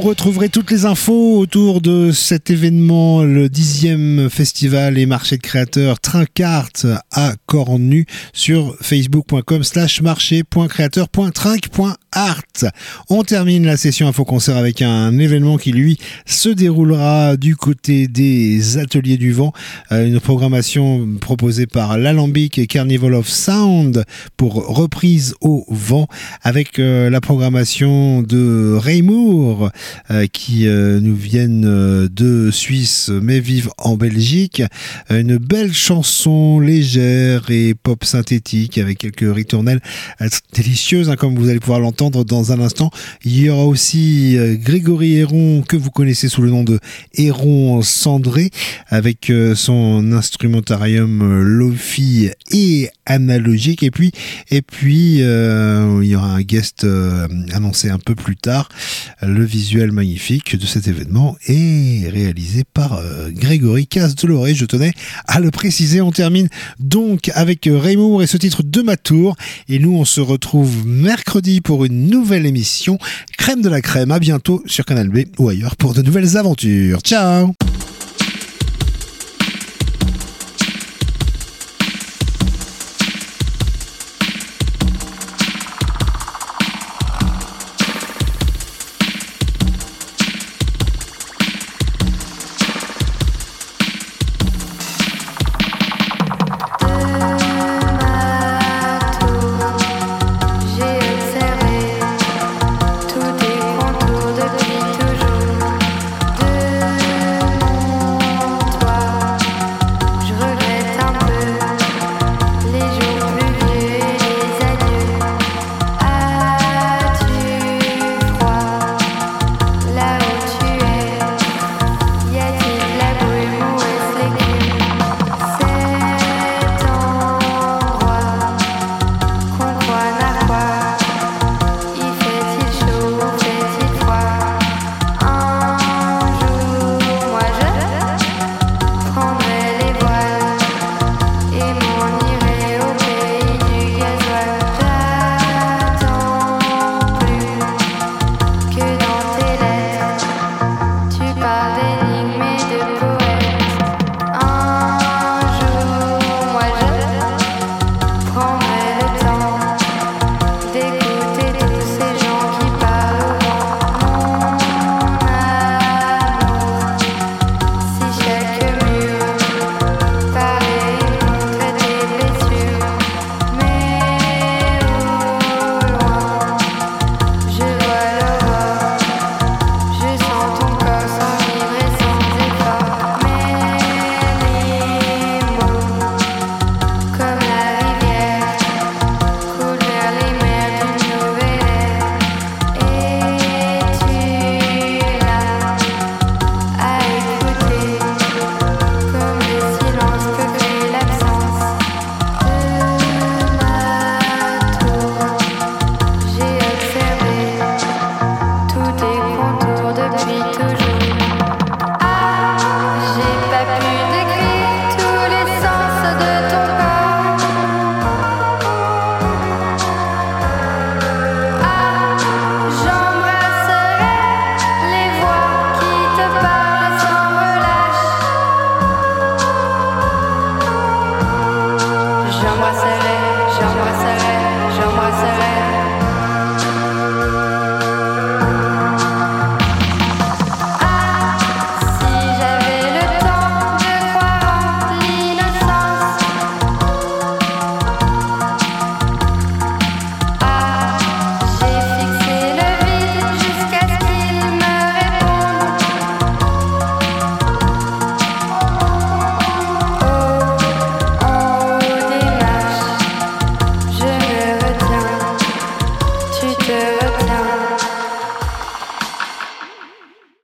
retrouverez toutes les infos autour de cet événement, le 10e festival et marché de créateurs Trincart à Cornu sur facebook.com/marché.créateur.trinc.art. On termine la session info-concert avec un événement qui, lui, se déroulera du côté des Ateliers du Vent, une programmation proposée par l'Alambic et Carnival of Sound pour reprise au vent, avec la programmation de Ray Moore qui nous viennent de Suisse mais vivent en Belgique. Une belle chanson légère et pop synthétique avec quelques ritournelles délicieuses, comme vous allez pouvoir l'entendre dans un instant. Il y aura aussi Grégory Héron, que vous connaissez sous le nom de Héron Cendré, avec son instrumentarium lo-fi et analogique. Et puis il y aura un guest annoncé un peu plus tard. Le visuel magnifique de cet événement est réalisé par Grégory Casse-Deloré, je tenais à le préciser. On termine donc avec Raymond et ce titre de ma tour, et nous on se retrouve mercredi pour une nouvelle émission Crème de la Crème. À bientôt sur Canal B ou ailleurs pour de nouvelles aventures. Ciao.